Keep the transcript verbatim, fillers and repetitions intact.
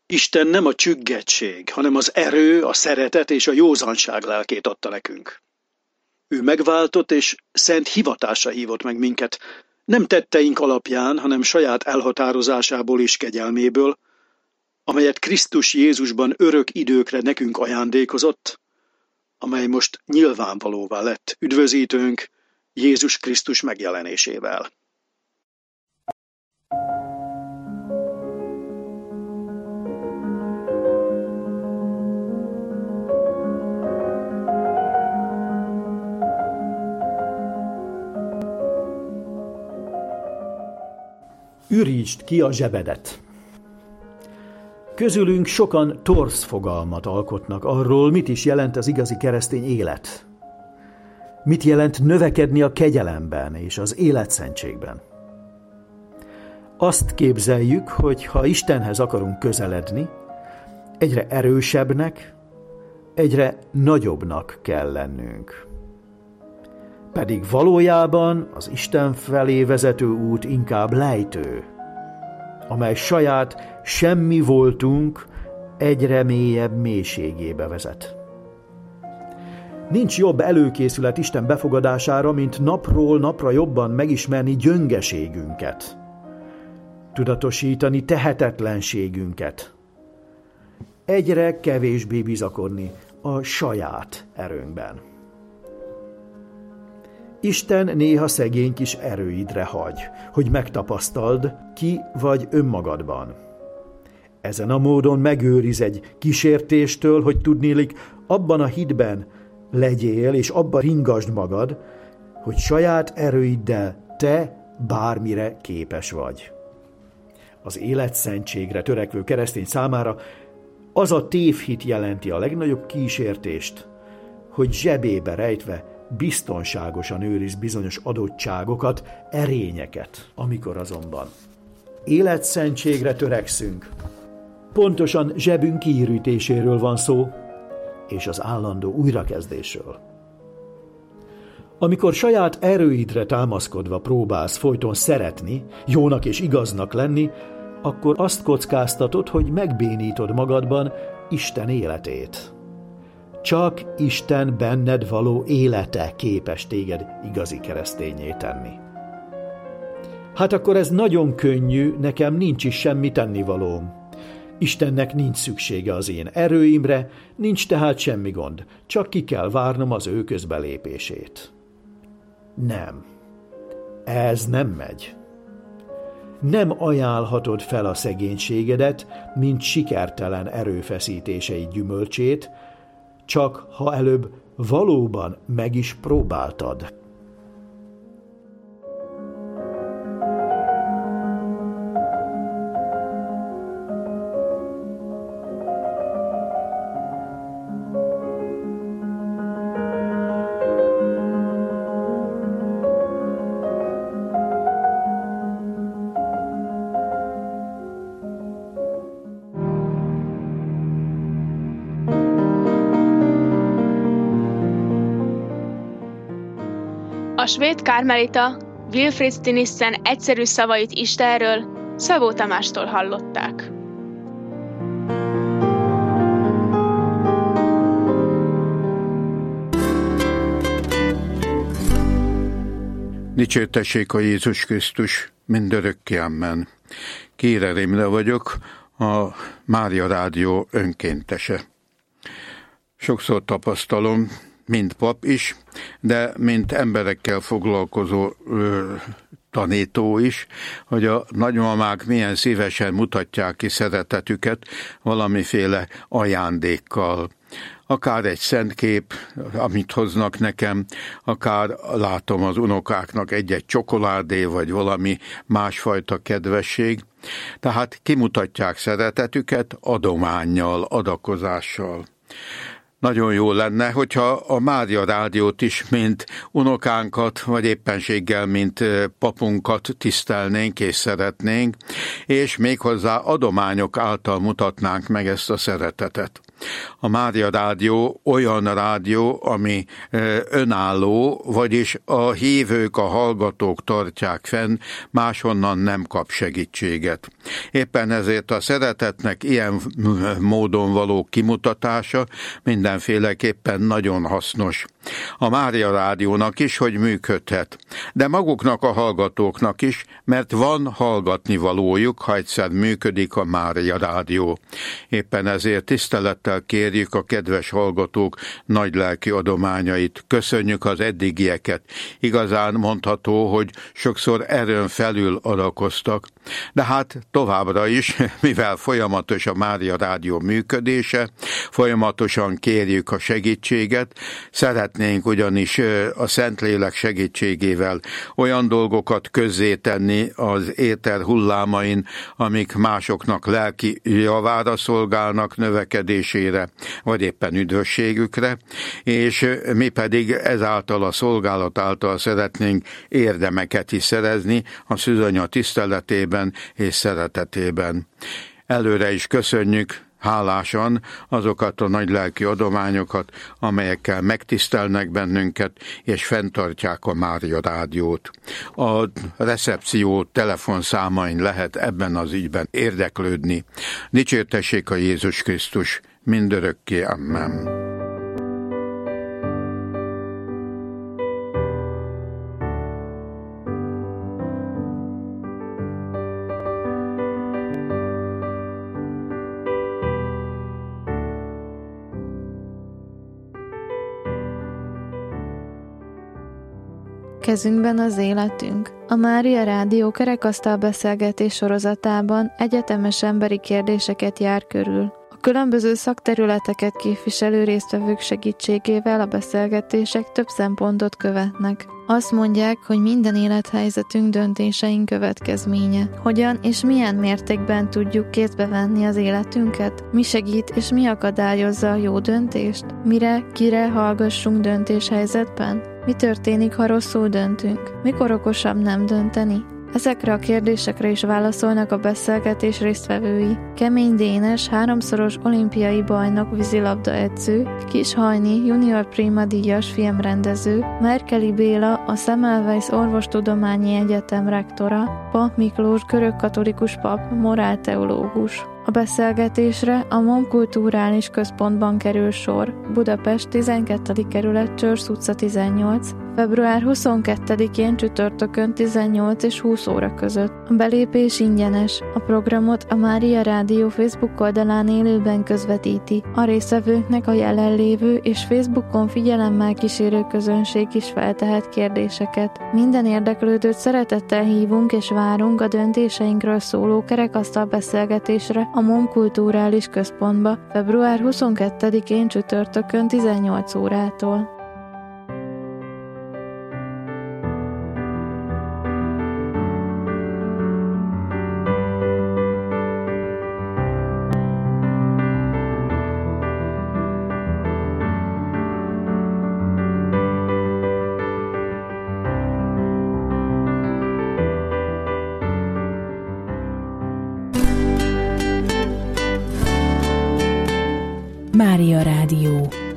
Isten nem a csüggettség, hanem az erő, a szeretet és a józanság lelkét adta nekünk. Ő megváltott és szent hivatásra hívott meg minket, nem tetteink alapján, hanem saját elhatározásából és kegyelméből, amelyet Krisztus Jézusban örök időkre nekünk ajándékozott, amely most nyilvánvalóvá lett üdvözítőnk Jézus Krisztus megjelenésével. Ürítsd ki a zsebedet! Közülünk sokan torz fogalmat alkotnak arról, mit is jelent az igazi keresztény élet. Mit jelent növekedni a kegyelemben és az életszentségben. Azt képzeljük, hogy ha Istenhez akarunk közeledni, egyre erősebbnek, egyre nagyobbnak kell lennünk. Pedig valójában az Isten felé vezető út inkább lejtő, amely saját semmi voltunk egyre mélyebb mélységébe vezet. Nincs jobb előkészület Isten befogadására, mint napról napra jobban megismerni gyöngeségünket, tudatosítani tehetetlenségünket, egyre kevésbé bizakodni a saját erőnkben. Isten néha szegény kis erőidre hagy, hogy megtapasztald, ki vagy önmagadban. Ezen a módon megőriz egy kísértéstől, hogy tudnélik, abban a hitben legyél, és abban ringasd magad, hogy saját erőiddel te bármire képes vagy. Az életszentségre törekvő keresztény számára az a tévhit jelenti a legnagyobb kísértést, hogy zsebébe rejtve biztonságosan őriz bizonyos adottságokat, erényeket. Amikor azonban életszentségre törekszünk, pontosan zsebünk kiürítéséről van szó, és az állandó újrakezdésről. Amikor saját erőidre támaszkodva próbálsz folyton szeretni, jónak és igaznak lenni, akkor azt kockáztatod, hogy megbénítod magadban Isten életét. Csak Isten benned való élete képes téged igazi kereszténnyé tenni. Hát akkor ez nagyon könnyű, nekem nincs is semmi tennivalóm. Istennek nincs szüksége az én erőimre, nincs tehát semmi gond, csak ki kell várnom az ő közbelépését. Nem. Ez nem megy. Nem ajánlhatod fel a szegénységedet, mint sikertelen erőfeszítései gyümölcsét, csak ha előbb valóban meg is próbáltad. A svéd kármelita Wilfrid Stinissen egyszerű szavait Istenről Szabó Tamástól hallották. Dicsértessék a Jézus Krisztus mindörökké, amen. Kére Rémle vagyok, a Mária Rádió önkéntese. Sokszor tapasztalom, mint pap is, de mint emberekkel foglalkozó ö, tanító is, hogy a nagymamák milyen szívesen mutatják ki szeretetüket valamiféle ajándékkal. Akár egy szentkép, amit hoznak nekem, akár látom az unokáknak egy-egy csokoládé, vagy valami másfajta kedvesség. Tehát kimutatják szeretetüket adománnyal, adakozással. Nagyon jó lenne, hogyha a Mária Rádiót is, mint unokánkat, vagy éppenséggel, mint papunkat tisztelnénk és szeretnénk, és méghozzá adományok által mutatnánk meg ezt a szeretetet. A Mária Rádió olyan rádió, ami önálló, vagyis a hívők, a hallgatók tartják fenn, máshonnan nem kap segítséget. Éppen ezért a szeretetnek ilyen módon való kimutatása mindenféleképpen nagyon hasznos. A Mária Rádiónak is, hogy működhet, de maguknak a hallgatóknak is, mert van hallgatnivalójuk, ha egyszer működik a Mária Rádió. Éppen ezért tisztelettel kérjük a kedves hallgatók nagylelki adományait, köszönjük az eddigieket. Igazán mondható, hogy sokszor erőn felül adakoztak, de hát továbbra is, mivel folyamatos a Mária Rádió működése, folyamatosan kérjük a segítséget, szeretnénk ugyanis a Szentlélek segítségével olyan dolgokat közzétenni az éter hullámain, amik másoknak lelki javára szolgálnak, növekedésére, vagy éppen üdvösségükre, és mi pedig ezáltal a szolgálat által szeretnénk érdemeket is szerezni a Szűzanya tiszteletében és szeretetében. Előre is köszönjük hálásan azokat a nagylelki adományokat, amelyekkel megtisztelnek bennünket, és fenntartják a Mária Rádiót. A recepció telefonszámain lehet ebben az ügyben érdeklődni. Dicsértessék a Jézus Krisztus, mindörökké, amen. Kezünkben az életünk. A Mária Rádió kerekasztal beszélgetés sorozatában egyetemes emberi kérdéseket jár körül. A különböző szakterületeket képviselő résztvevők segítségével a beszélgetések több szempontot követnek. Azt mondják, hogy minden élethelyzetünk döntéseink következménye. Hogyan és milyen mértékben tudjuk kézbe venni az életünket? Mi segít és mi akadályozza a jó döntést? Mire, kire hallgassunk döntéshelyzetben? Mi történik, ha rosszul döntünk? Mikor okosabb nem dönteni? Ezekre a kérdésekre is válaszolnak a beszélgetés résztvevői. Kemény Dénes, háromszoros olimpiai bajnok vízilabda edző, Kis Hajni, junior prima díjas filmrendező, Merkeli Béla, a Semmelweis Orvostudományi Egyetem rektora, Pap Miklós, görögkatolikus pap, morálteológus. A beszélgetésre a MOM Kulturális Központban kerül sor, Budapest tizenkettedik kerület, Csörsz utca tizennyolc, február huszonkettedikén csütörtökön tizennyolc és húsz óra között. A belépés ingyenes. A programot a Mária Rádió Facebook oldalán élőben közvetíti. A résztvevőknek a jelenlévő és Facebookon figyelemmel kísérő közönség is feltehet kérdéseket. Minden érdeklődőt szeretettel hívunk és várunk a döntéseinkről szóló kerekasztal beszélgetésre a MOM Kulturális Központba február huszonkettedikén csütörtökön tizennyolc órától. Mária Rádió.